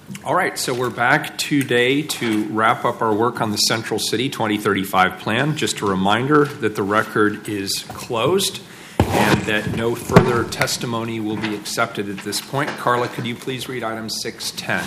All right, so we're back today to wrap up our work on the Central City 2035 plan. Just a reminder that the record is closed and that no further testimony will be accepted at this point. Carla, could you please read item 610?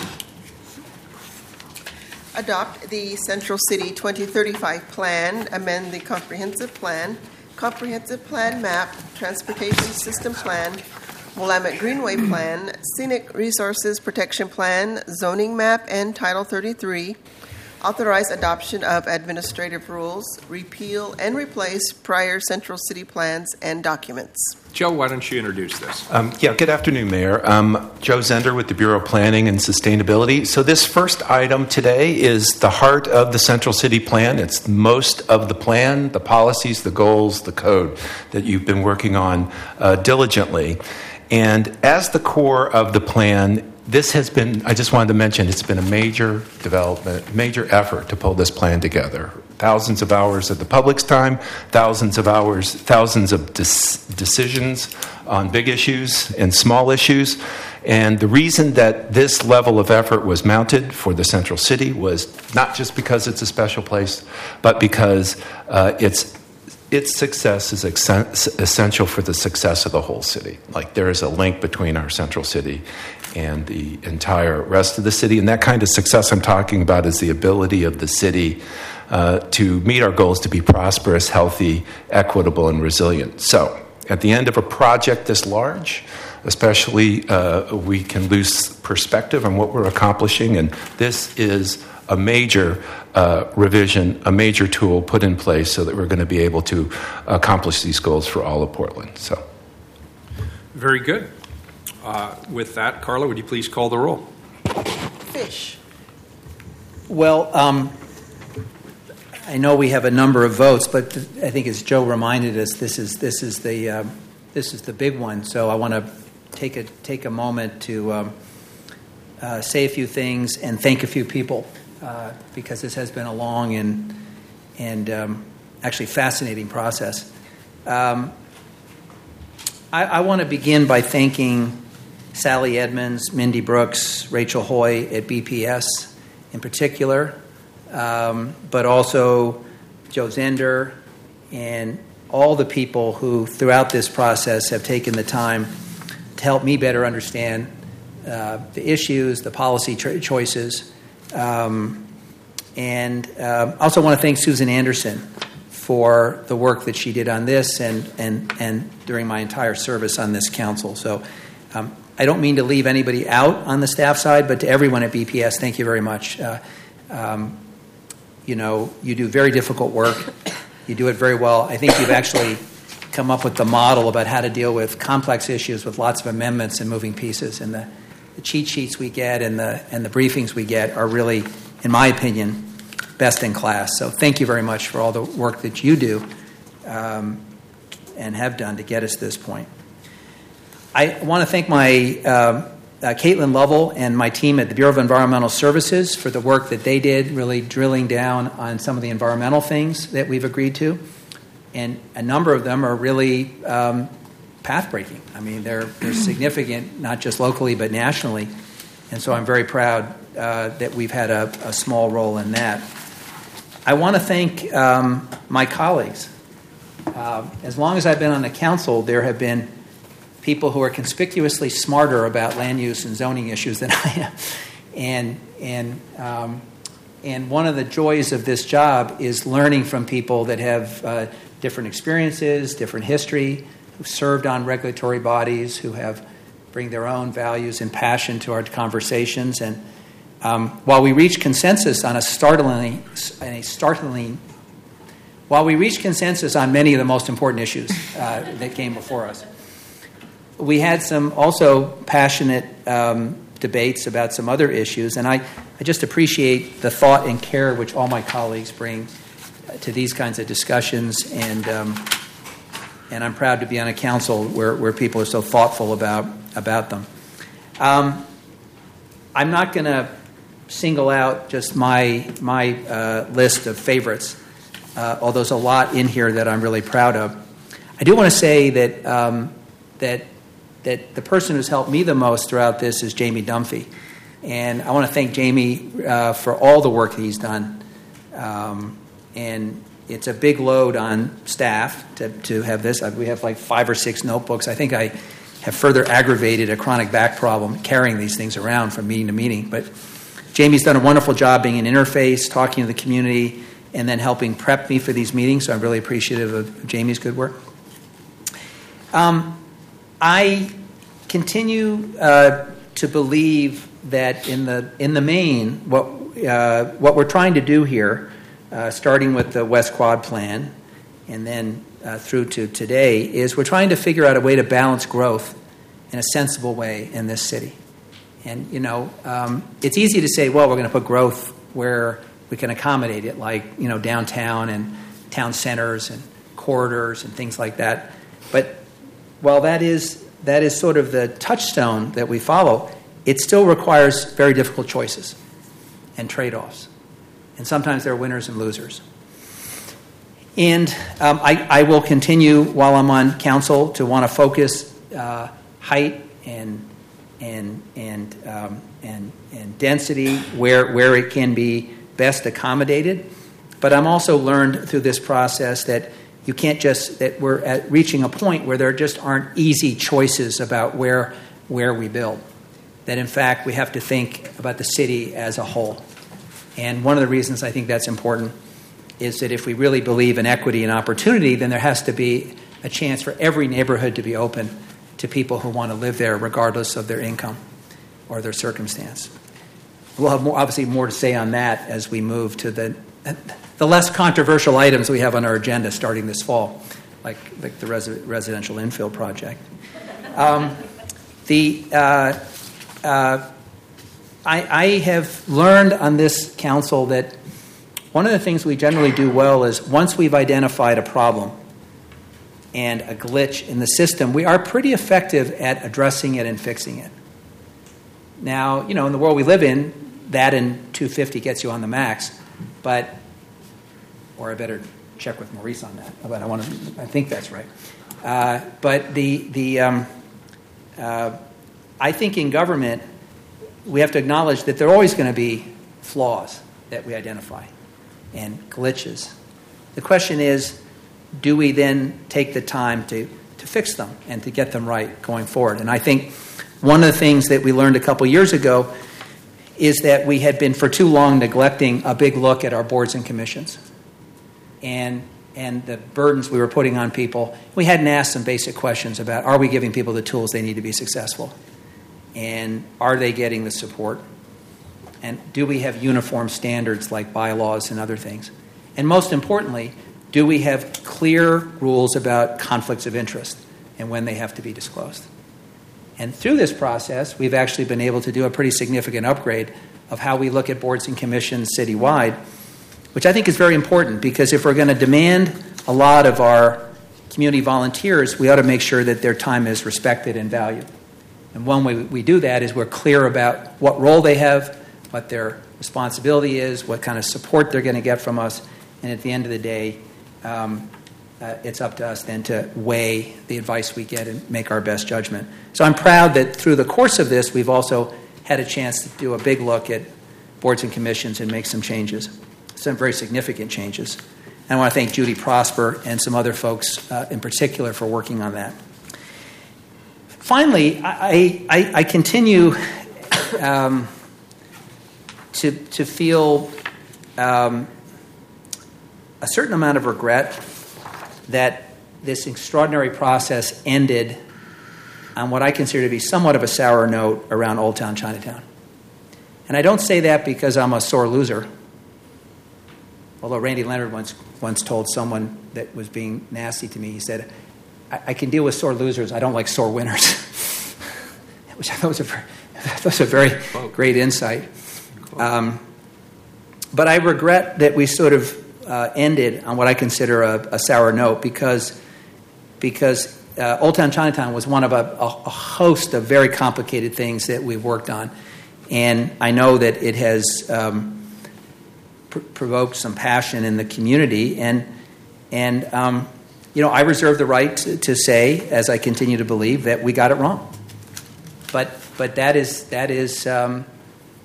Adopt the Central City 2035 plan, amend the comprehensive plan map, transportation system plan, Willamette Greenway Plan, Scenic Resources Protection Plan, Zoning Map, and Title 33. Authorize adoption of administrative rules, repeal and replace prior Central City plans and documents. Joe, why don't you introduce this? Good afternoon, Mayor. Joe Zender with the Bureau of Planning and Sustainability. So this first item today is the heart of the Central City Plan. It's most of the plan, the policies, the goals, the code that you've been working on diligently. And as the core of the plan, this has been, I just wanted to mention, it's been a major development, major effort to pull this plan together. Thousands of hours of the public's time, thousands of hours, thousands of decisions on big issues and small issues. And the reason that this level of effort was mounted for the Central City was not just because it's a special place, but because its success is essential for the success of the whole city. Like, there is a link between our Central City and the entire rest of the city. And that kind of success I'm talking about is the ability of the city to meet our goals to be prosperous, healthy, equitable, and resilient. So at the end of a project this large, especially, we can lose perspective on what we're accomplishing. And this is a major revision, a major tool put in place so that we're going to be able to accomplish these goals for all of Portland. So, very good. With that, Carla, would you please call the roll? Fish. Well, I know we have a number of votes, but I think, as Joe reminded us, this is the big one. So I want to take a moment to say a few things and thank a few people. Because this has been a long and actually fascinating process. I want to begin by thanking Sally Edmonds, Mindy Brooks, Rachel Hoy at BPS in particular, but also Joe Zender and all the people who throughout this process have taken the time to help me better understand the issues, the policy choices. And also want to thank Susan Anderson for the work that she did on this and during my entire service on this council. So I don't mean to leave anybody out on the staff side, but to everyone at BPS, thank you very much. You do very difficult work. You do it very well. I think you've actually come up with the model about how to deal with complex issues with lots of amendments and moving pieces. And the cheat sheets we get and the briefings we get are really, in my opinion, best in class. So thank you very much for all the work that you do and have done to get us to this point. I want to thank my Caitlin Lovell and my team at the Bureau of Environmental Services for the work that they did, really drilling down on some of the environmental things that we've agreed to. And a number of them are really path-breaking. I mean, they're significant, not just locally, but nationally. And so I'm very proud that we've had a small role in that. I want to thank my colleagues. As long as I've been on the council, there have been people who are conspicuously smarter about land use and zoning issues than I am. And one of the joys of this job is learning from people that have different experiences, different history, who served on regulatory bodies, who bring their own values and passion to our conversations. And while we reach consensus on many of the most important issues that came before us, we had some also passionate debates about some other issues, and I just appreciate the thought and care which all my colleagues bring to these kinds of discussions, and I'm proud to be on a council where people are so thoughtful about them. I'm not going to single out just my list of favorites, although there's a lot in here that I'm really proud of. I do want to say that the person who's helped me the most throughout this is Jamie Dunphy. And I want to thank Jamie for all the work that he's done. And it's a big load on staff to have this. We have like 5 or 6 notebooks. I think I have further aggravated a chronic back problem carrying these things around from meeting to meeting. But Jamie's done a wonderful job being an interface, talking to the community, and then helping prep me for these meetings. So I'm really appreciative of Jamie's good work. I continue to believe that in the main, what we're trying to do here, starting with the West Quad plan, and then through to today, is we're trying to figure out a way to balance growth in a sensible way in this city. And it's easy to say, well, we're going to put growth where we can accommodate it, like downtown and town centers and corridors and things like that. But while that is sort of the touchstone that we follow, it still requires very difficult choices and trade-offs. And sometimes there are winners and losers. And I will continue while I'm on council to want to focus height and density where it can be best accommodated. But I'm also learned through this process that you can't that we're reaching a point where there just aren't easy choices about where we build. That in fact we have to think about the city as a whole. And one of the reasons I think that's important is that if we really believe in equity and opportunity, then there has to be a chance for every neighborhood to be open to people who want to live there regardless of their income or their circumstance. We'll have obviously more to say on that as we move to the less controversial items we have on our agenda starting this fall, like the residential infill project. I have learned on this council that one of the things we generally do well is once we've identified a problem and a glitch in the system, we are pretty effective at addressing it and fixing it. Now, in the world we live in, that and 250 gets you on the max, or I better check with Maurice on that. But I think that's right. But I think in government, we have to acknowledge that there are always going to be flaws that we identify and glitches. The question is, do we then take the time to fix them and to get them right going forward? And I think one of the things that we learned a couple years ago is that we had been for too long neglecting a big look at our boards and commissions and the burdens we were putting on people. We hadn't asked some basic questions about, are we giving people the tools they need to be successful? And are they getting the support? And do we have uniform standards like bylaws and other things? And most importantly, do we have clear rules about conflicts of interest and when they have to be disclosed? And through this process, we've actually been able to do a pretty significant upgrade of how we look at boards and commissions citywide, which I think is very important because if we're going to demand a lot of our community volunteers, we ought to make sure that their time is respected and valued. And one way we do that is we're clear about what role they have, what their responsibility is, what kind of support they're going to get from us, and at the end of the day, it's up to us then to weigh the advice we get and make our best judgment. So I'm proud that through the course of this, we've also had a chance to do a big look at boards and commissions and make some changes, some very significant changes. And I want to thank Judy Prosper and some other folks in particular for working on that. Finally, I continue to feel a certain amount of regret that this extraordinary process ended on what I consider to be somewhat of a sour note around Old Town Chinatown. And I don't say that because I'm a sore loser, although Randy Leonard once told someone that was being nasty to me, he said, I can deal with sore losers, I don't like sore winners, which I thought was a very great insight. But I regret that we sort of ended on what I consider a sour note because Old Town Chinatown was one of a host of very complicated things that we've worked on. And I know that it has provoked some passion in the community. And I reserve the right to say, as I continue to believe, that we got it wrong. But that is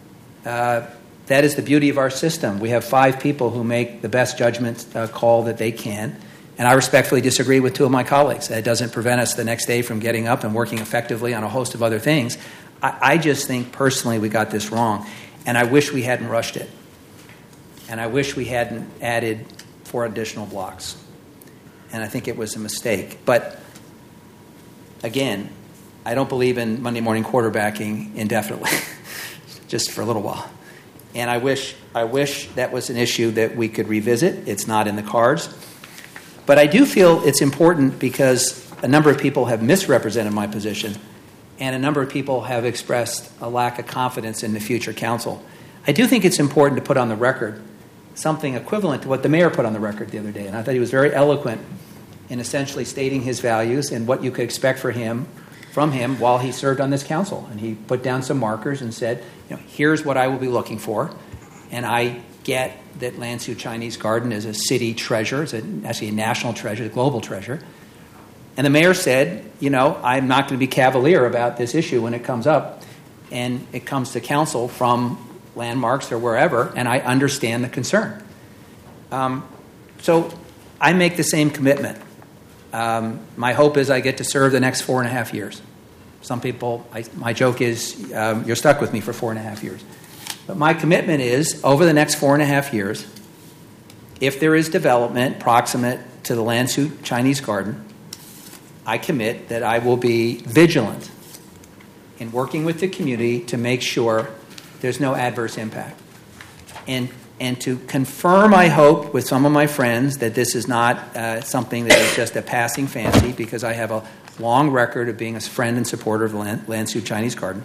that is the beauty of our system. We have 5 people who make the best judgment call that they can. And I respectfully disagree with 2 of my colleagues. That doesn't prevent us the next day from getting up and working effectively on a host of other things. I just think personally we got this wrong. And I wish we hadn't rushed it. And I wish we hadn't added 4 additional blocks. And I think it was a mistake. But again, I don't believe in Monday morning quarterbacking indefinitely, just for a little while. And I wish that was an issue that we could revisit. It's not in the cards. But I do feel it's important because a number of people have misrepresented my position, and a number of people have expressed a lack of confidence in the future council. I do think it's important to put on the record something equivalent to what the mayor put on the record the other day. And I thought he was very eloquent in essentially stating his values and what you could expect from him while he served on this council. And he put down some markers and said, here's what I will be looking for. And I get that Lansu Chinese Garden is a city treasure. It's actually a national treasure, a global treasure. And the mayor said, I'm not going to be cavalier about this issue when it comes up. And it comes to council from Landmarks or wherever, and I understand the concern. So I make the same commitment. My hope is I get to serve the next 4.5 years. Some people, my joke is, you're stuck with me for 4.5 years. But my commitment is, over the next 4.5 years, if there is development proximate to the Lansu Chinese Garden, I commit that I will be vigilant in working with the community to make sure there's no adverse impact. And to confirm, I hope, with some of my friends that this is not something that is just a passing fancy, because I have a long record of being a friend and supporter of the Lansu Chinese Garden.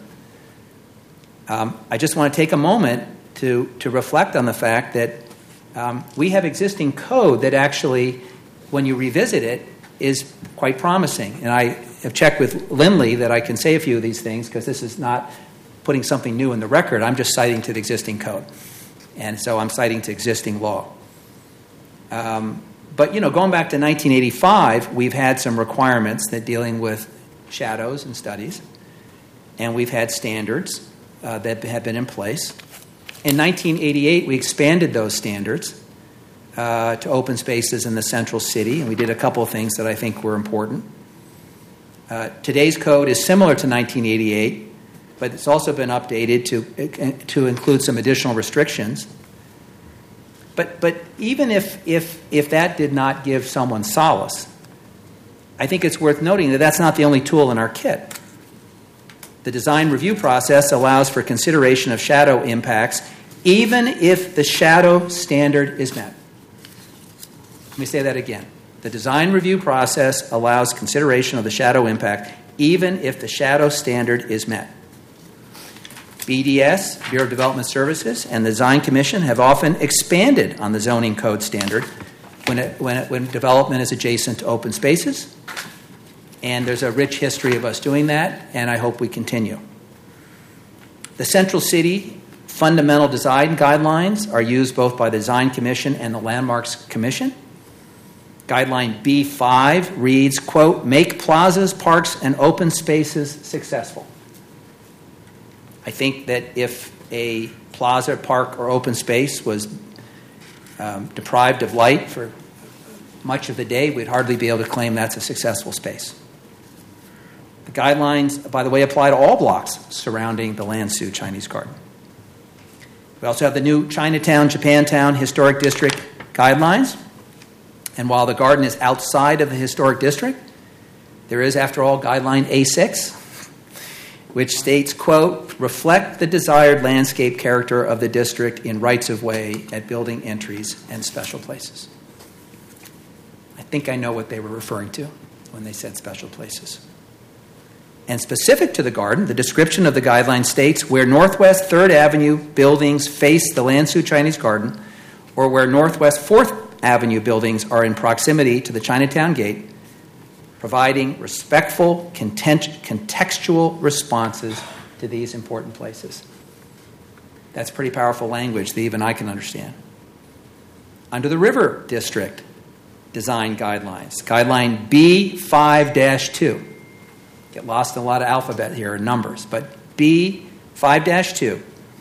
I just want to take a moment to reflect on the fact that we have existing code that actually, when you revisit it, is quite promising. And I have checked with Lindley that I can say a few of these things, because this is not putting something new in the record. I'm just citing to the existing code. And so I'm citing to existing law. But, going back to 1985, we've had some requirements that dealing with shadows and studies. And we've had standards that have been in place. In 1988, we expanded those standards to open spaces in the central city, and we did a couple of things that I think were important. Today's code is similar to 1988, but it's also been updated to include some additional restrictions. But even if that did not give someone solace, I think it's worth noting that that's not the only tool in our kit. The design review process allows for consideration of shadow impacts, even if the shadow standard is met. Let me say that again. The design review process allows consideration of the shadow impact, even if the shadow standard is met. BDS, Bureau of Development Services, and the Design Commission have often expanded on the zoning code standard when development is adjacent to open spaces. And there's a rich history of us doing that, and I hope we continue. The Central City Fundamental Design Guidelines are used both by the Design Commission and the Landmarks Commission. Guideline B5 reads, quote, make plazas, parks, and open spaces successful. I think that if a plaza, park, or open space was deprived of light for much of the day, we'd hardly be able to claim that's a successful space. The guidelines, by the way, apply to all blocks surrounding the Lansu Chinese Garden. We also have the new Chinatown, Japantown Historic District guidelines. And while the garden is outside of the historic district, there is, after all, guideline A6, which states, quote, reflect the desired landscape character of the district in rights-of-way at building entries and special places. I think I know what they were referring to when they said special places. And specific to the garden, the description of the guideline states where Northwest 3rd Avenue buildings face the Lansu Chinese Garden, or where Northwest 4th Avenue buildings are in proximity to the Chinatown Gate, providing respectful, contextual responses to these important places. That's pretty powerful language that even I can understand. Under the River District design guidelines, guideline B5-2. Get lost in a lot of alphabet here and numbers, but B5-2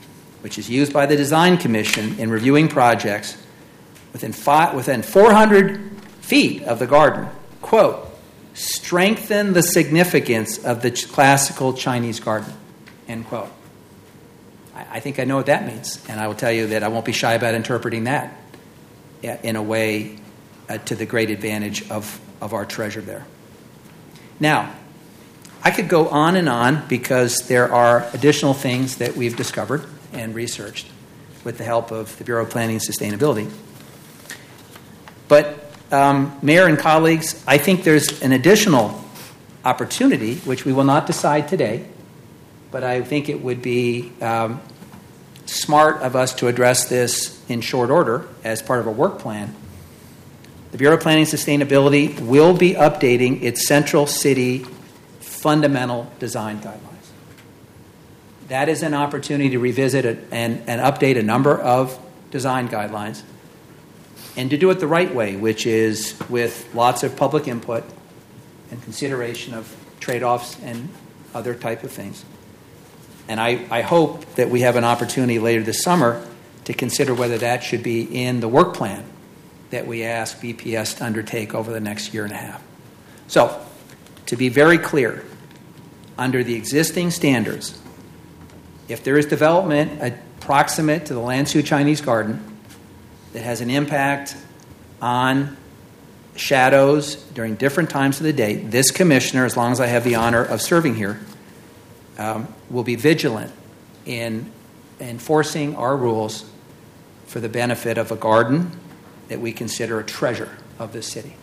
which is used by the Design Commission in reviewing projects within 400 feet of the garden, quote, strengthen the significance of the classical Chinese garden, end quote. I think I know what that means, and I will tell you that I won't be shy about interpreting that in a way to the great advantage of our treasure there. Now, I could go on because there are additional things that we've discovered and researched with the help of the Bureau of Planning and Sustainability. But, Mayor and colleagues, I think there's an additional opportunity, which we will not decide today, but I think it would be smart of us to address this in short order as part of a work plan. The Bureau of Planning and Sustainability will be updating its Central City fundamental design guidelines. That is an opportunity to revisit and update a number of design guidelines and to do it the right way, which is with lots of public input and consideration of trade-offs and other type of things. And I hope that we have an opportunity later this summer to consider whether that should be in the work plan that we ask BPS to undertake over the next year and a half. So, to be very clear, under the existing standards, if there is development approximate to the Lanzhou Chinese Garden that has an impact on shadows during different times of the day, this commissioner, as long as I have the honor of serving here, will be vigilant in enforcing our rules for the benefit of a garden that we consider a treasure of this city.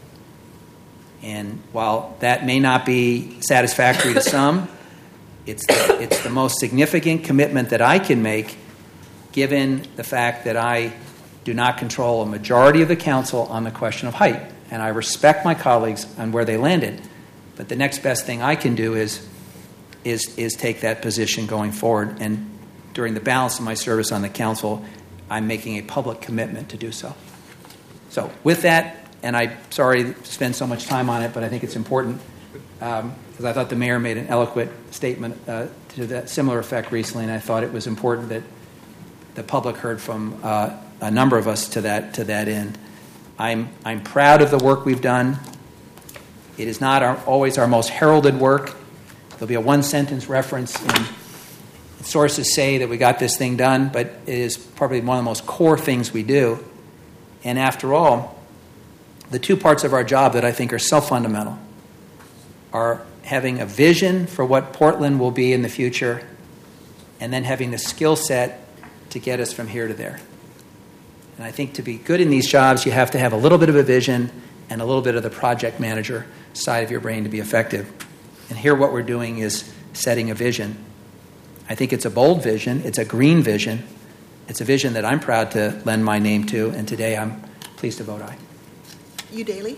And while that may not be satisfactory to some, it's the most significant commitment that I can make, given the fact that I do not control a majority of the council on the question of height. And I respect my colleagues on where they landed. But the next best thing I can do is take that position going forward. And during the balance of my service on the council, I'm making a public commitment to do so. So with that, and I'm sorry to spend so much time on it, but I think it's important, because I thought the mayor made an eloquent statement to that similar effect recently, and I thought it was important that the public heard from a number of us to that end. I'm proud of the work we've done. It is not always our most heralded work. There'll be a one-sentence reference in sources say that we got this thing done, but it is probably one of the most core things we do. And after all, the two parts of our job that I think are so fundamental are having a vision for what Portland will be in the future and then having the skill set to get us from here to there. And I think to be good in these jobs, you have to have a little bit of a vision and a little bit of the project manager side of your brain to be effective. And here what we're doing is setting a vision. I think it's a bold vision. It's a green vision. It's a vision that I'm proud to lend my name to, and today I'm pleased to vote aye. Udaley?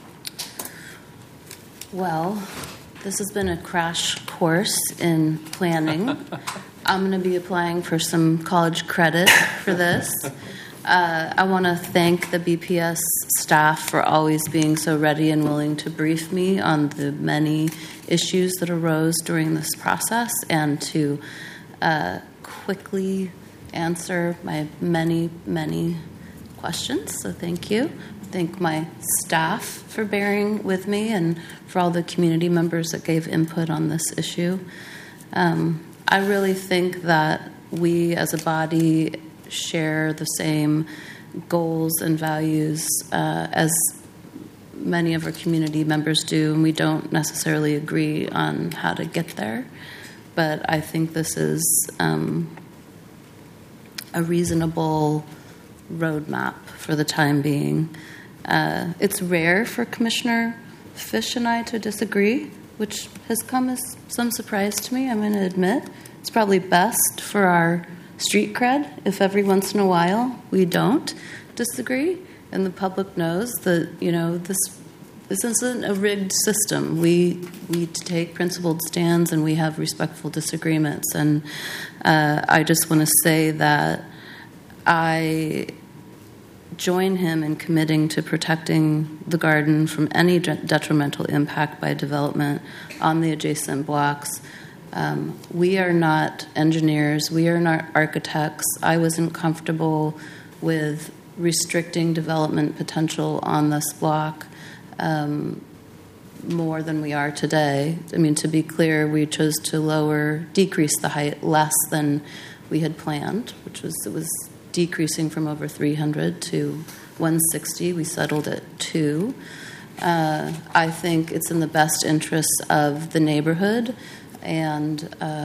Well, this has been a crash course in planning. I'm going to be applying for some college credit for this. I want to thank the BPS staff for always being so ready and willing to brief me on the many issues that arose during this process and to quickly answer my many, many questions. So thank you. Thank my staff for bearing with me and for all the community members that gave input on this issue. I really think that we as a body share the same goals and values as many of our community members do, and we don't necessarily agree on how to get there. But I think this is a reasonable roadmap for the time being. It's rare for Commissioner Fish and I to disagree, which has come as some surprise to me, I'm going to admit. It's probably best for our street cred if every once in a while we don't disagree, and the public knows that, you know, this isn't a rigged system. We take principled stands and we have respectful disagreements. And I just want to say that I join him in committing to protecting the garden from any detrimental impact by development on the adjacent blocks. We are not engineers. We are not architects. I wasn't comfortable with restricting development potential on this block more than we are today. I mean, to be clear, we chose to decrease the height less than we had planned, it was decreasing from over 300 to 160. We settled at 2. I think it's in the best interests of the neighborhood and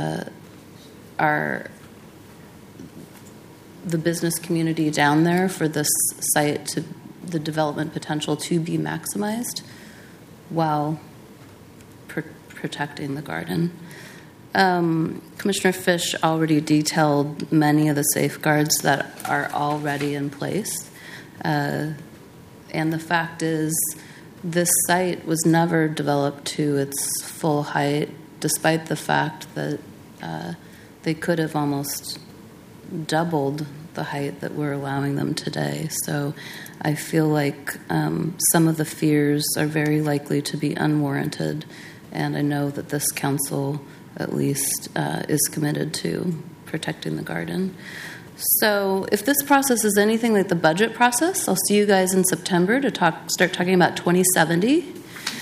the business community down there for this site the development potential to be maximized while protecting the garden. Commissioner Fish already detailed many of the safeguards that are already in place. And the fact is, this site was never developed to its full height, despite the fact that they could have almost doubled the height that we're allowing them today. So I feel like some of the fears are very likely to be unwarranted, and I know that this council at least is committed to protecting the garden. So if this process is anything like the budget process, I'll see you guys in September to start talking about 2070.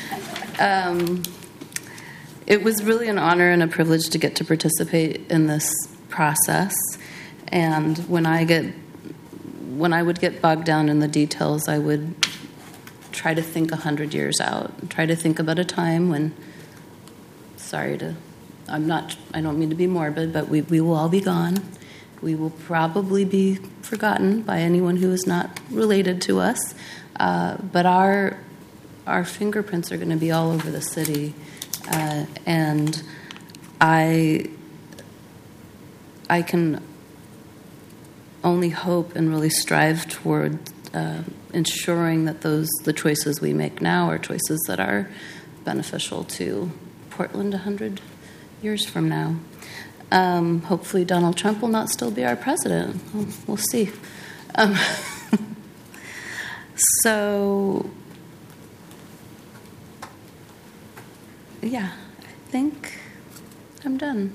It was really an honor and a privilege to get to participate in this process. And when I would get bogged down in the details, I would try to think 100 years out, try to think about a time when, I don't mean to be morbid, but we will all be gone. We will probably be forgotten by anyone who is not related to us. But our fingerprints are going to be all over the city. And I can only hope and really strive toward ensuring that the choices we make now are choices that are beneficial to Portland 100 years from now. Hopefully Donald Trump will not still be our president. We'll see. So, yeah, I think I'm done.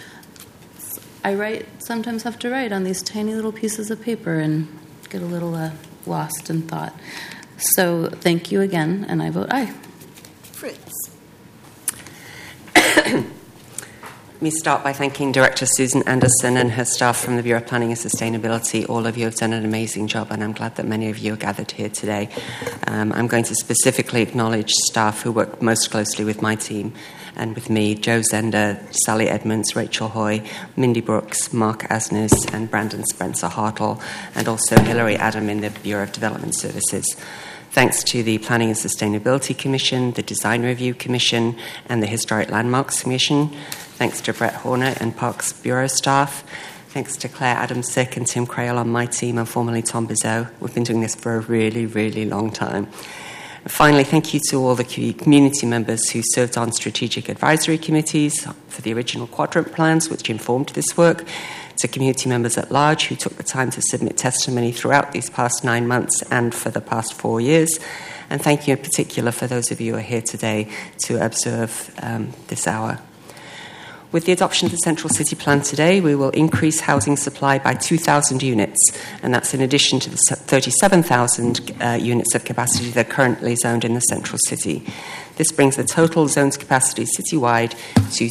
I sometimes have to write on these tiny little pieces of paper and get a little lost in thought. So thank you again, and I vote aye. Fritz. Let me start by thanking Director Susan Anderson and her staff from the Bureau of Planning and Sustainability. All of you have done an amazing job, and I'm glad that many of you are gathered here today. I'm going to specifically acknowledge staff who work most closely with my team and with me: Joe Zender, Sally Edmonds, Rachel Hoy, Mindy Brooks, Mark Asnes, and Brandon Spencer Hartle, and also Hilary Adam in the Bureau of Development Services. Thanks to the Planning and Sustainability Commission, the Design Review Commission, and the Historic Landmarks Commission. Thanks to Brett Horner and Parks Bureau staff. Thanks to Claire Adamsick and Tim Crail on my team, and formerly Tom Bizot. We've been doing this for a really, really long time. And finally, thank you to all the community members who served on strategic advisory committees for the original quadrant plans, which informed this work, to community members at large who took the time to submit testimony throughout these past 9 months and for the past 4 years. And thank you in particular for those of you who are here today to observe this hour. With the adoption of the Central City Plan today, we will increase housing supply by 2,000 units, and that's in addition to the 37,000 units of capacity that are currently zoned in the Central City. This brings the total zone's capacity citywide to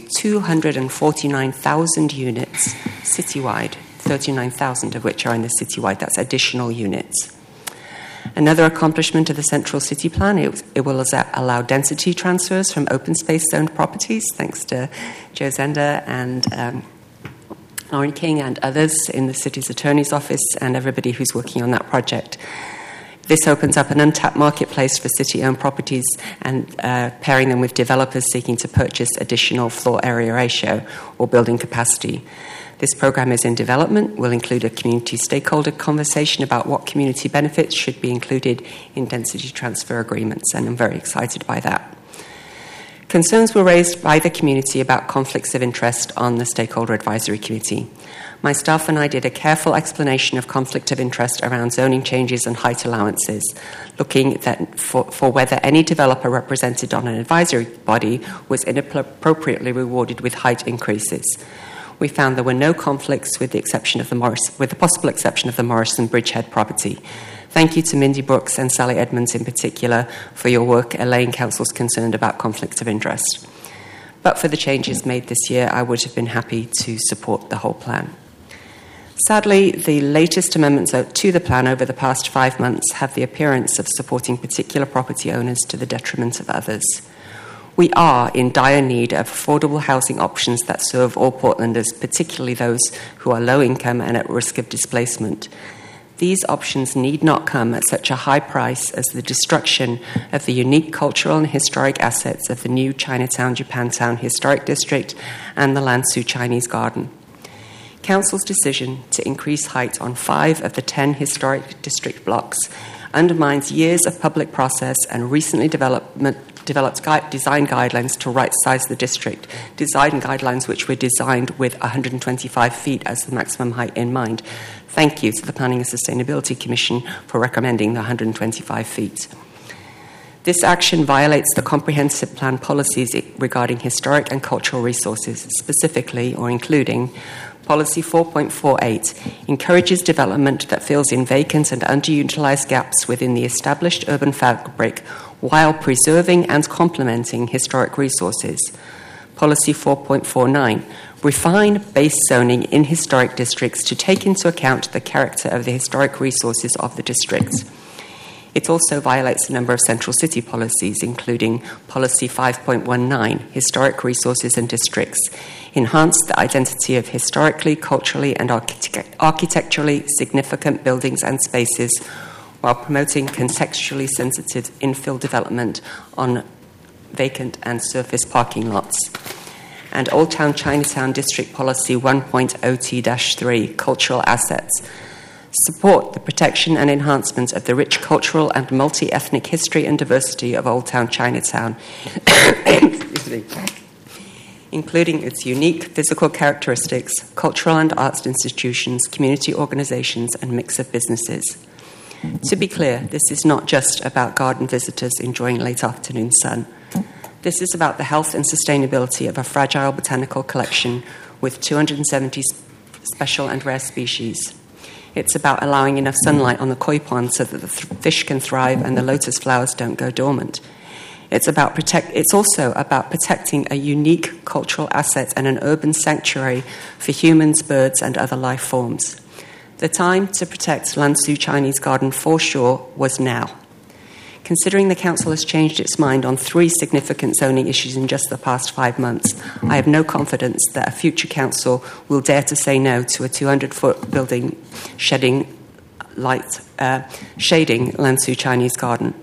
249,000 units citywide, 39,000 of which are in the citywide. That's additional units. Another accomplishment of the Central City Plan, it will allow density transfers from open space zoned properties, thanks to Joe Zender and Lauren King and others in the city's attorney's office and everybody who's working on that project. This opens up an untapped marketplace for city-owned properties and pairing them with developers seeking to purchase additional floor area ratio or building capacity. This program is in development, will include a community stakeholder conversation about what community benefits should be included in density transfer agreements, and I'm very excited by that. Concerns were raised by the community about conflicts of interest on the Stakeholder Advisory Committee. My staff and I did a careful explanation of conflict of interest around zoning changes and height allowances, looking for whether any developer represented on an advisory body was inappropriately rewarded with height increases. We found there were no conflicts with the possible exception of the Morrison Bridgehead property. Thank you to Mindy Brooks and Sally Edmonds in particular for your work allaying councils concerned about conflict of interest. But for the changes made this year, I would have been happy to support the whole plan. Sadly, the latest amendments to the plan over the past 5 months have the appearance of supporting particular property owners to the detriment of others. We are in dire need of affordable housing options that serve all Portlanders, particularly those who are low income and at risk of displacement. These options need not come at such a high price as the destruction of the unique cultural and historic assets of the new Chinatown Japantown Historic District and the Lansu Chinese Garden. Council's decision to increase height on 5 of the 10 historic district blocks undermines years of public process and recently developed design guidelines to right-size the district, design guidelines which were designed with 125 feet as the maximum height in mind. Thank you to the Planning and Sustainability Commission for recommending the 125 feet. This action violates the comprehensive plan policies regarding historic and cultural resources, specifically or including Policy 4.48 encourages development that fills in vacant and underutilized gaps within the established urban fabric while preserving and complementing historic resources. Policy 4.49 refine base zoning in historic districts to take into account the character of the historic resources of the districts. It also violates a number of central city policies, including Policy 5.19, Historic Resources and Districts, enhance the identity of historically, culturally, and architecturally significant buildings and spaces while promoting contextually sensitive infill development on vacant and surface parking lots. And Old Town Chinatown District Policy 1.OT-3, Cultural Assets, support the protection and enhancement of the rich cultural and multi-ethnic history and diversity of Old Town Chinatown, including its unique physical characteristics, cultural and arts institutions, community organizations, and mix of businesses. To be clear, this is not just about garden visitors enjoying late afternoon sun. This is about the health and sustainability of a fragile botanical collection with 270 special and rare species. It's about allowing enough sunlight on the koi pond so that the fish can thrive and the lotus flowers don't go dormant. It's also about protecting a unique cultural asset and an urban sanctuary for humans, birds, and other life forms. The time to protect Lansu Chinese Garden for sure was now. Considering the council has changed its mind on 3 significant zoning issues in just the past 5 months, I have no confidence that a future council will dare to say no to a 200-foot building shading Lansu Chinese Garden.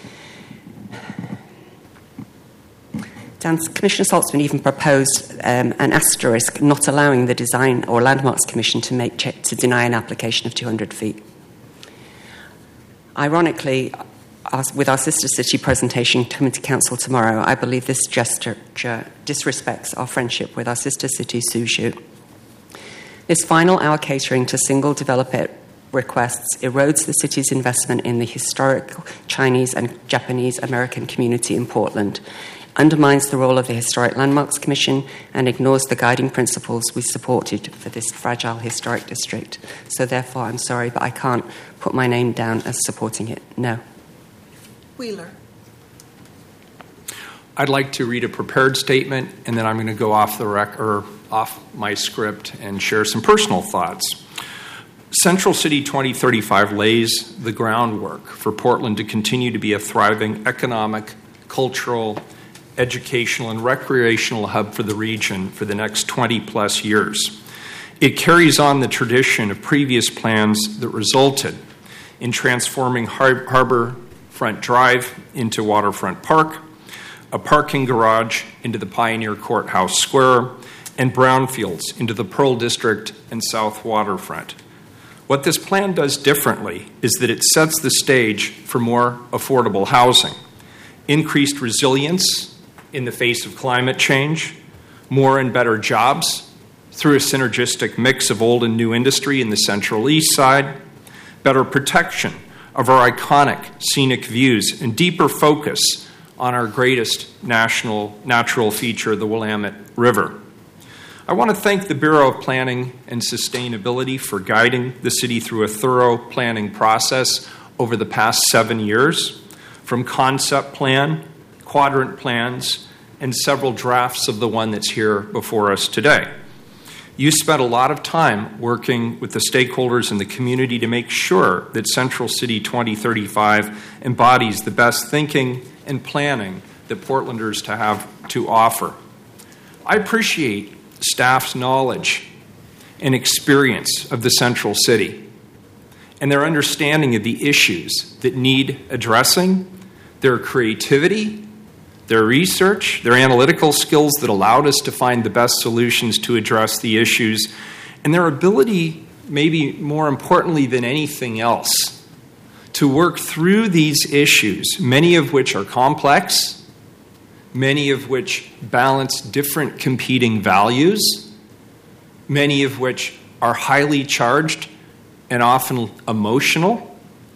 Commissioner Saltzman even proposed an asterisk not allowing the Design or Landmarks Commission to deny an application of 200 feet. Ironically, with our sister city presentation coming to council tomorrow, I believe this gesture disrespects our friendship with our sister city, Suzhou. This final hour catering to single developer requests erodes the city's investment in the historic Chinese and Japanese American community in Portland, undermines the role of the Historic Landmarks Commission, and ignores the guiding principles we supported for this fragile historic district. So therefore, I'm sorry, but I can't put my name down as supporting it. No. Wheeler. I'd like to read a prepared statement, and then I'm going to go off my script and share some personal thoughts. Central City 2035 lays the groundwork for Portland to continue to be a thriving economic, cultural, educational, and recreational hub for the region for the next 20-plus years. It carries on the tradition of previous plans that resulted in transforming Harborfront Drive into Waterfront Park, a parking garage into the Pioneer Courthouse Square, and brownfields into the Pearl District and South Waterfront. What this plan does differently is that it sets the stage for more affordable housing, increased resilience in the face of climate change, more and better jobs, through a synergistic mix of old and new industry in the Central East Side, better protection of our iconic scenic views, and deeper focus on our greatest natural feature, the Willamette River. I want to thank the Bureau of Planning and Sustainability for guiding the city through a thorough planning process over the past 7 years, from concept plan, quadrant plans, and several drafts of the one that's here before us today. You spent a lot of time working with the stakeholders in the community to make sure that Central City 2035 embodies the best thinking and planning that Portlanders have to offer. I appreciate staff's knowledge and experience of the Central City and their understanding of the issues that need addressing, their creativity, their research, their analytical skills that allowed us to find the best solutions to address the issues, and their ability, maybe more importantly than anything else, to work through these issues, many of which are complex, many of which balance different competing values, many of which are highly charged and often emotional.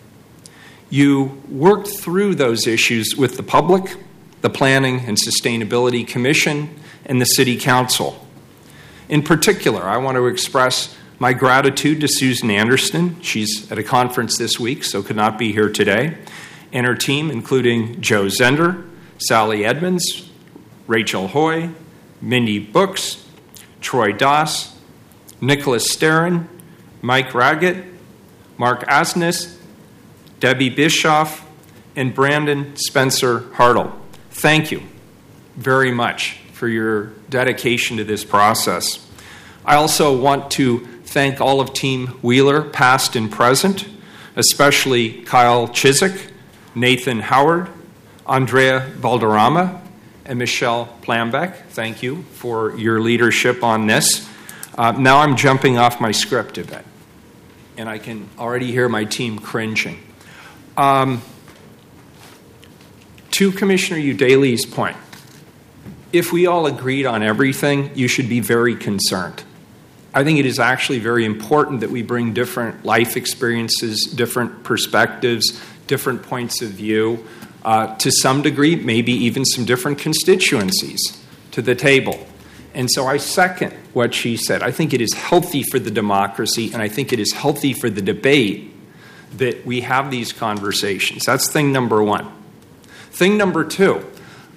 You worked through those issues with the public, the Planning and Sustainability Commission, and the City Council. In particular, I want to express my gratitude to Susan Anderson. She's at a conference this week, so could not be here today, and her team, including Joe Zender, Sally Edmonds, Rachel Hoy, Mindy Books, Troy Doss, Nicholas Starrin, Mike Raggett, Mark Asnes, Debbie Bischoff, and Brandon Spencer Hartle. Thank you very much for your dedication to this process. I also want to thank all of Team Wheeler, past and present, especially Kyle Chiswick, Nathan Howard, Andrea Valderrama, and Michelle Plambeck. Thank you for your leadership on this. Now I'm jumping off my script a bit, and I can already hear my team cringing. To Commissioner Udaley's point, if we all agreed on everything, you should be very concerned. I think it is actually very important that we bring different life experiences, different perspectives, different points of view, to some degree, maybe even some different constituencies to the table. And so I second what she said. I think it is healthy for the democracy, and I think it is healthy for the debate that we have these conversations. That's thing number one. Thing number two,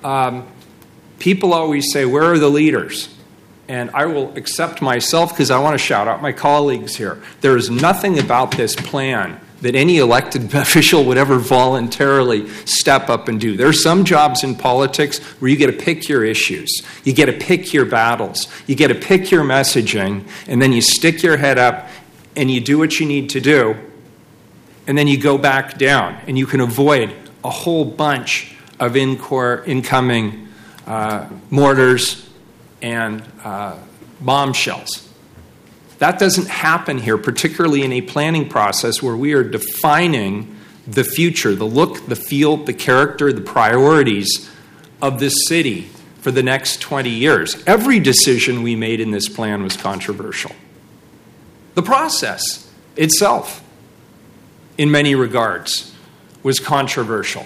people always say, where are the leaders? And I will accept myself because I want to shout out my colleagues here. There is nothing about this plan that any elected official would ever voluntarily step up and do. There are some jobs in politics where you get to pick your issues. You get to pick your battles. You get to pick your messaging, and then you stick your head up and you do what you need to do, and then you go back down, and you can avoid a whole bunch of incoming mortars and bombshells. That doesn't happen here, particularly in a planning process where we are defining the future, the look, the feel, the character, the priorities of this city for the next 20 years. Every decision we made in this plan was controversial. The process itself, in many regards, was controversial.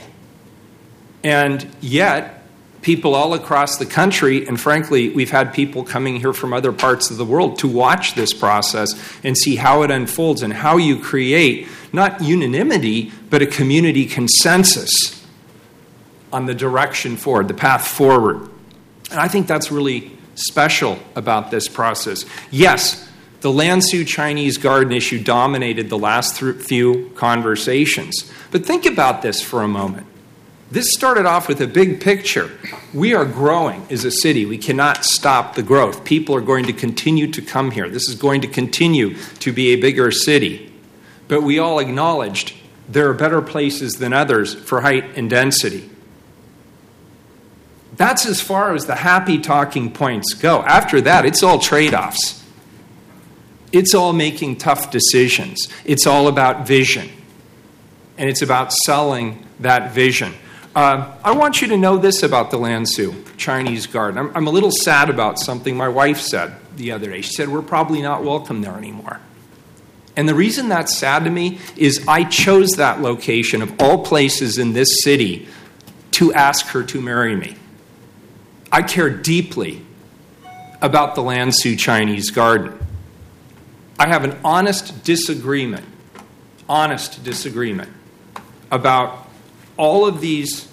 And yet, people all across the country, and frankly, we've had people coming here from other parts of the world to watch this process and see how it unfolds and how you create not unanimity, but a community consensus on the direction forward, the path forward. And I think that's really special about this process. Yes, the Lanzhou Chinese garden issue dominated the last few conversations. But think about this for a moment. This started off with a big picture. We are growing as a city. We cannot stop the growth. People are going to continue to come here. This is going to continue to be a bigger city. But we all acknowledged there are better places than others for height and density. That's as far as the happy talking points go. After that, it's all trade-offs. It's all making tough decisions. It's all about vision. And it's about selling that vision. I want you to know this about the Lansu Chinese Garden. I'm a little sad about something my wife said the other day. She said, we're probably not welcome there anymore. And the reason that's sad to me is I chose that location of all places in this city to ask her to marry me. I care deeply about the Lansu Chinese Garden. I have an honest disagreement about all of these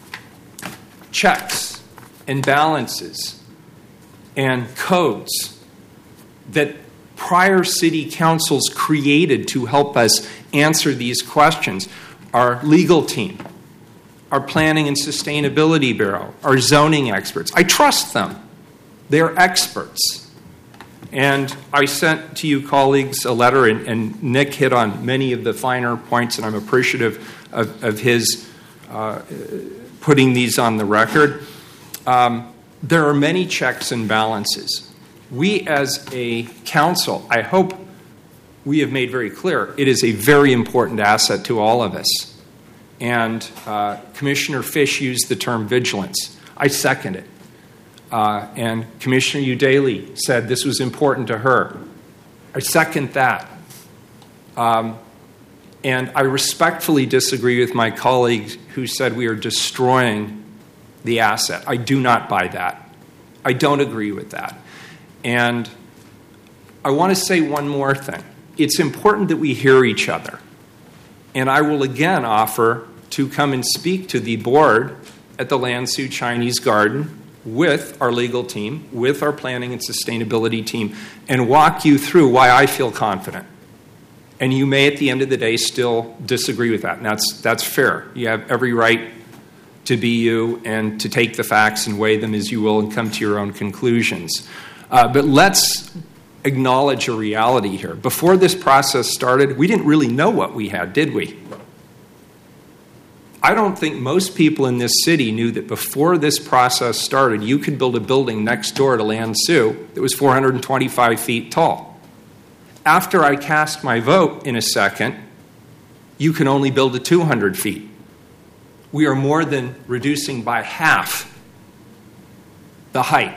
checks and balances and codes that prior city councils created to help us answer these questions. Our legal team, our Planning and Sustainability Bureau, our zoning experts. I trust them. They're experts. And I sent to you colleagues a letter, and Nick hit on many of the finer points, and I'm appreciative of his putting these on the record. There are many checks and balances. We as a council, I hope we have made very clear, it is a very important asset to all of us. And Commissioner Fish used the term vigilance. I second it. And Commissioner Udaley said this was important to her. I second that. And I respectfully disagree with my colleague who said we are destroying the asset. I do not buy that. I don't agree with that. And I want to say one more thing. It's important that we hear each other. And I will again offer to come and speak to the board at the Lansu Chinese Garden with our legal team, with our planning and sustainability team, and walk you through why I feel confident. And you may, at the end of the day, still disagree with that. And that's fair. You have every right to be you and to take the facts and weigh them as you will and come to your own conclusions. But let's acknowledge a reality here. Before this process started, we didn't really know what we had, did we? I don't think most people in this city knew that before this process started, you could build a building next door to Lansu that was 425 feet tall. After I cast my vote in a second, you can only build to 200 feet. We are more than reducing by half the height.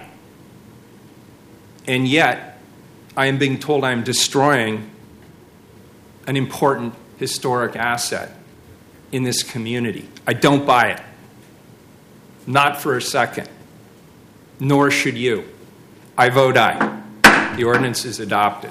And yet, I am being told I am destroying an important historic asset in this community. I don't buy it. Not for a second. Nor should you. I vote aye. The ordinance is adopted.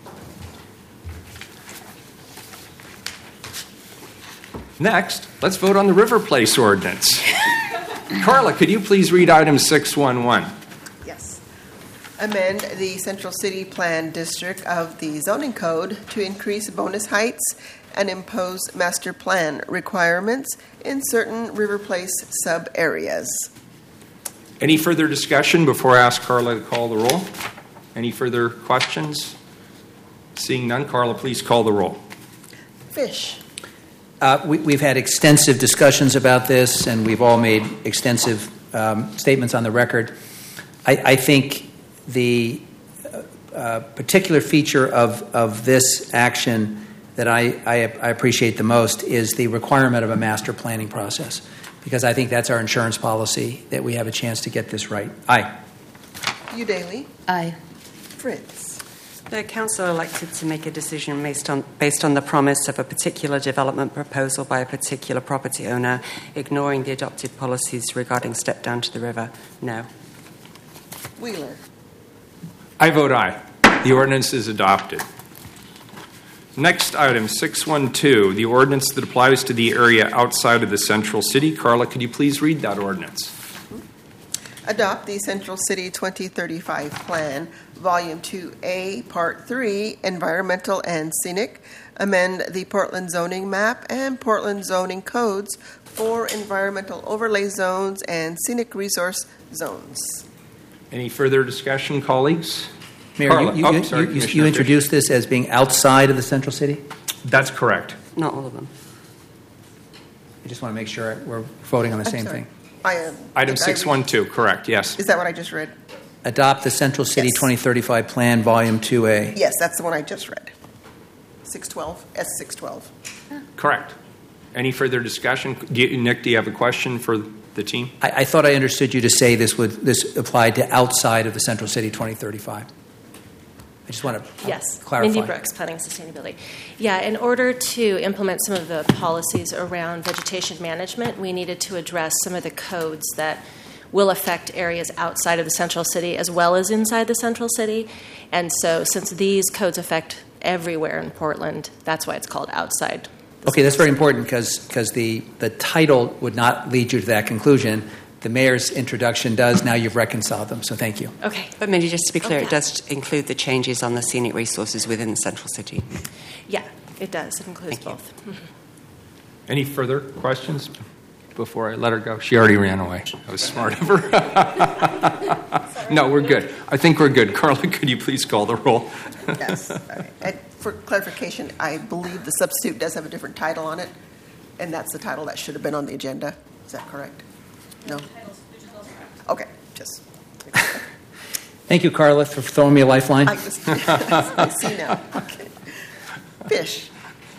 Next, let's vote on the River Place ordinance. Carla, could you please read item 611? Yes. Amend the Central City Plan District of the zoning code to increase bonus heights and impose master plan requirements in certain River Place sub-areas. Any further discussion before I ask Carla to call the roll? Any further questions? Seeing none, Carla, please call the roll. Fish. We've had extensive discussions about this, and we've all made extensive statements on the record. I think the particular feature of this action that I appreciate the most is the requirement of a master planning process, because I think that's our insurance policy, that we have a chance to get this right. Aye. Udaley. Aye. Fritz. The council elected to make a decision based on the promise of a particular development proposal by a particular property owner, ignoring the adopted policies regarding step down to the river. No. Wheeler. I vote aye. The ordinance is adopted. Next item, 612, the ordinance that applies to the area outside of the central city. Carla, could you please read that ordinance? Adopt the Central City 2035 Plan, Volume 2A, Part 3, Environmental and Scenic. Amend the Portland zoning map and Portland zoning codes for environmental overlay zones and scenic resource zones. Any further discussion, colleagues? Mayor, Carla. you introduced this as being outside of the central city? That's correct. Not all of them. I just want to make sure we're voting on the same sorry. thing. Item 612, correct, yes. Is that what I just read? Adopt the Central City Yes. 2035 Plan, Volume 2A. Yes, that's the one I just read. 612, S612. Correct. Any further discussion? Nick, do you have a question for the team? I thought I understood you to say this applied to outside of the Central City 2035. I just want to Yes, clarify. Mindy Brooks, Planning and Sustainability. Yeah, in order to implement some of the policies around vegetation management, we needed to address some of the codes that will affect areas outside of the Central City as well as inside the Central City. And so since these codes affect everywhere in Portland, that's why it's called outside. Okay, that's very important because the title would not lead you to that conclusion. The mayor's introduction does. Now you've reconciled them, so thank you. Okay. But Mindy, just to be clear, Okay. it does include the changes on the scenic resources within the Central City. Yeah, it does. It includes Thank you. both. Any further questions before I let her go? She already ran away. I was smart of her. No, we're good. I think we're good. Carla, could you please call the roll? Yes. All right. And for clarification, I believe the substitute does have a different title on it, and that's the title that should have been on the agenda. Is that correct? No? Okay, just. Thank you, Carla, for throwing me a lifeline. I see now. Okay. Fish.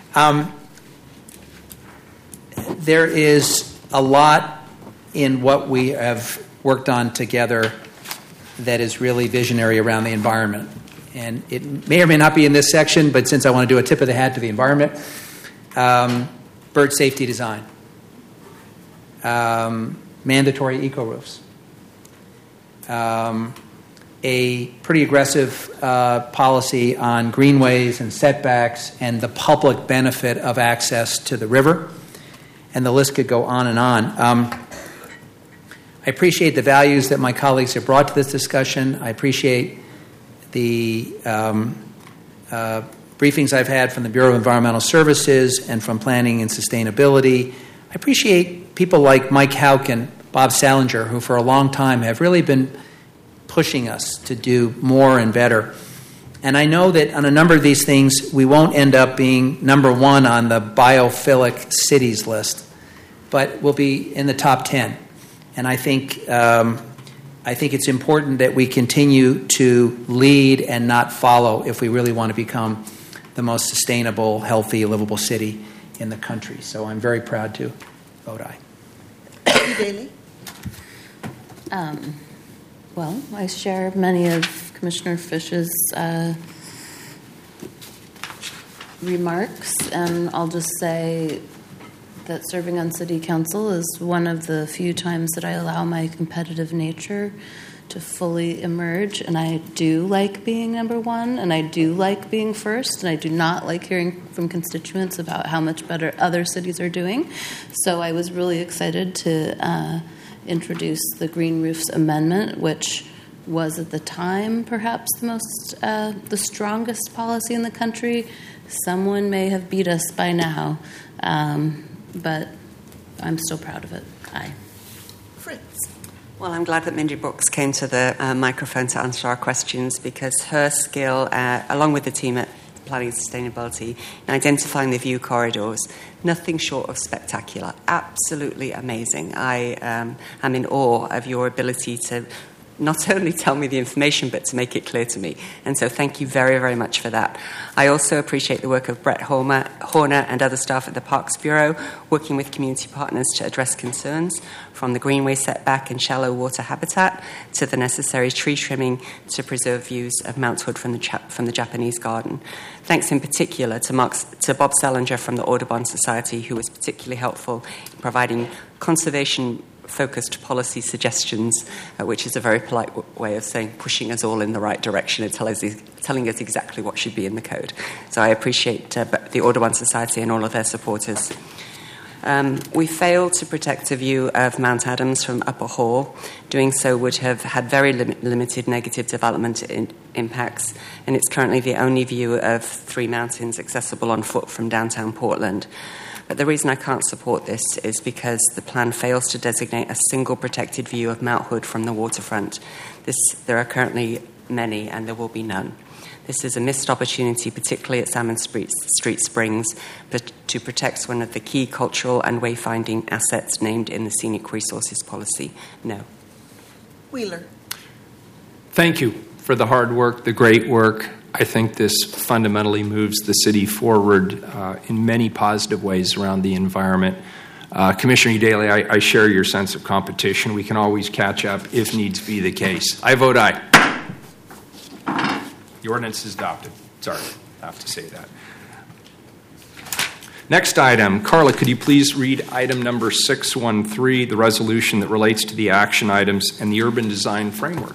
There is a lot in what we have worked on together that is really visionary around the environment. And it may or may not be in this section, but since I want to do a tip of the hat to the environment, bird safety design, mandatory eco-roofs, a pretty aggressive policy on greenways and setbacks and the public benefit of access to the river, and the list could go on and on. I appreciate the values that my colleagues have brought to this discussion. I appreciate the briefings I've had from the Bureau of Environmental Services and from Planning and Sustainability. I appreciate people like Mike Houck and Bob Salinger, who for a long time have really been pushing us to do more and better. And I know that on a number of these things, we won't end up being number one on the biophilic cities list, but we'll be in the top 10. And I think it's important that we continue to lead and not follow if we really want to become the most sustainable, healthy, livable city in the country. So I'm very proud to vote aye. Daly? Well, I share many of Commissioner Fish's remarks, and I'll just say that serving on City Council is one of the few times that I allow my competitive nature to fully emerge, and I do like being number one, and I do like being first, and I do not like hearing from constituents about how much better other cities are doing. So I was really excited to introduce the Green Roofs Amendment, which was at the time perhaps the strongest policy in the country. Someone may have beat us by now, but I'm still proud of it. Aye. Fritz. Well, I'm glad that Mindy Brooks came to the microphone to answer our questions, because her skill, along with the team at Planning and Sustainability, in identifying the view corridors, nothing short of spectacular. Absolutely amazing. I am in awe of your ability to not only tell me the information, but to make it clear to me. And so thank you very, very much for that. I also appreciate the work of Brett Horner and other staff at the Parks Bureau, working with community partners to address concerns, from the greenway setback and shallow water habitat to the necessary tree trimming to preserve views of Mount Hood from the Japanese garden. Thanks in particular to Bob Salinger from the Audubon Society, who was particularly helpful in providing conservation-focused policy suggestions, which is a very polite way of saying pushing us all in the right direction and telling us exactly what should be in the code. So I appreciate the Audubon Society and all of their supporters. We failed to protect a view of Mount Adams from Upper Hall. Doing so would have had very limited negative development impacts, and it's currently the only view of three mountains accessible on foot from downtown Portland. But the reason I can't support this is because the plan fails to designate a single protected view of Mount Hood from the waterfront. There are currently many, and there will be none. This is a missed opportunity, particularly at Salmon Street Springs, but to protect one of the key cultural and wayfinding assets named in the Scenic Resources Policy. No. Wheeler. Thank you for the hard work, the great work, I think this fundamentally moves the city forward in many positive ways around the environment. Commissioner Daly, I share your sense of competition. We can always catch up if needs be the case. I vote aye. The ordinance is adopted. Sorry, I have to say that. Next item. Carla, could you please read item number 613, the resolution that relates to the action items and the urban design framework?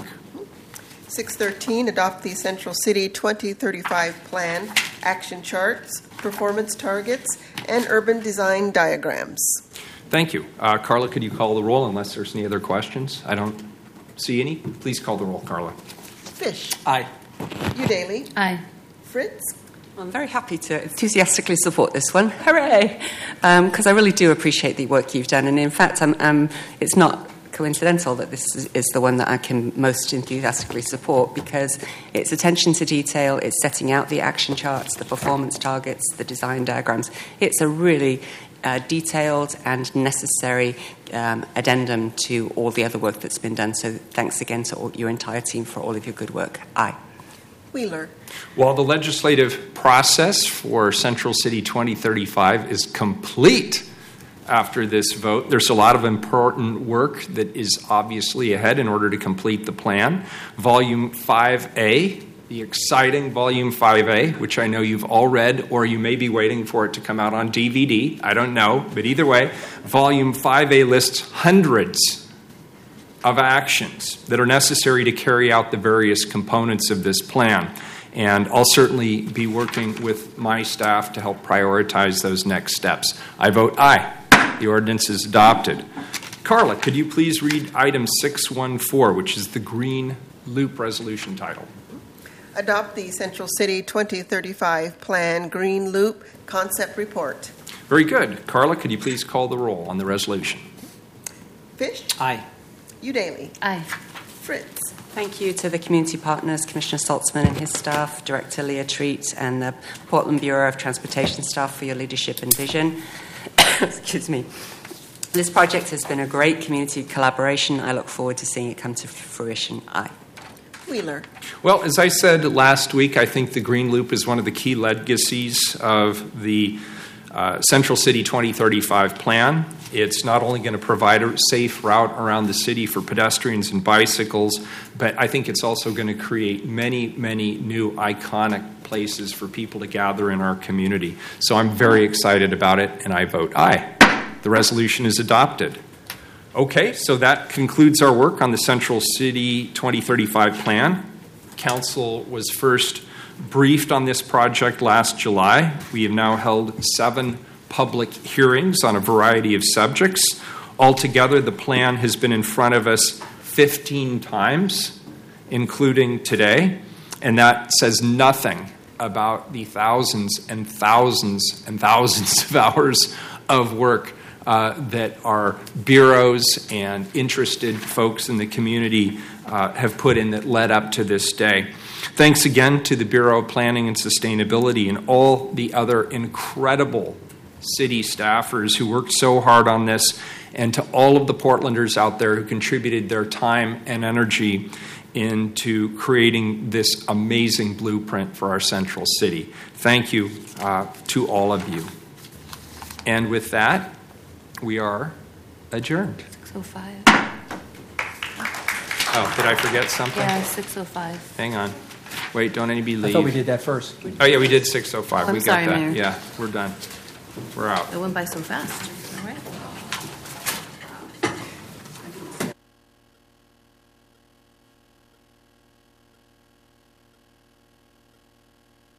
613, adopt the Central City 2035 Plan, action charts, performance targets, and urban design diagrams. Thank you. Carla, could you call the roll unless there's any other questions? I don't see any. Please call the roll, Carla. Fish. Aye. Udaley. Aye. Fritz. I'm very happy to enthusiastically support this one. Hooray! Because I really do appreciate the work you've done. And in fact, it's not coincidental that this is the one that I can most enthusiastically support, because it's attention to detail, it's setting out the action charts, the performance targets, the design diagrams. It's a really detailed and necessary addendum to all the other work that's been done. So thanks again to your entire team for all of your good work. Aye. Wheeler. While the legislative process for Central City 2035 is complete after this vote, there's a lot of important work that is obviously ahead in order to complete the plan. Volume 5A, the exciting Volume 5A, which I know you've all read, or you may be waiting for it to come out on DVD. I don't know, but either way, Volume 5A lists hundreds of actions that are necessary to carry out the various components of this plan. And I'll certainly be working with my staff to help prioritize those next steps. I vote aye. The ordinance is adopted. Carla, could you please read item 614, which is the Green Loop resolution title? Adopt the Central City 2035 Plan Green Loop Concept Report. Very good. Carla, could you please call the roll on the resolution? Fish. Aye. Udaley. Aye. Fritz. Thank you to the community partners, Commissioner Saltzman and his staff, Director Leah Treat, and the Portland Bureau of Transportation staff for your leadership and vision. Excuse me. This project has been a great community collaboration. I look forward to seeing it come to fruition. Aye. Wheeler. Well, as I said last week, I think the Green Loop is one of the key legacies of the Central City 2035 plan. It's not only going to provide a safe route around the city for pedestrians and bicycles, but I think it's also going to create many, many new iconic places for people to gather in our community. So I'm very excited about it, and I vote aye. The resolution is adopted. Okay, so that concludes our work on the Central City 2035 plan. Council was first briefed on this project last July. We have now held 7 public hearings on a variety of subjects. Altogether, the plan has been in front of us 15 times, including today, and that says nothing about the thousands and thousands and thousands of hours of work that our bureaus and interested folks in the community have put in that led up to this day. Thanks again to the Bureau of Planning and Sustainability and all the other incredible city staffers who worked so hard on this, and to all of the Portlanders out there who contributed their time and energy into creating this amazing blueprint for our central city. Thank you to all of you. And with that, we are adjourned. 6:05. Oh, did I forget something? Yeah, 6:05. Hang on. Wait, don't anybody leave. I thought we did that first. Oh, yeah, we did 6:05. I'm We got sorry, that. Mayor. Yeah, we're done. We're out. It went by so fast.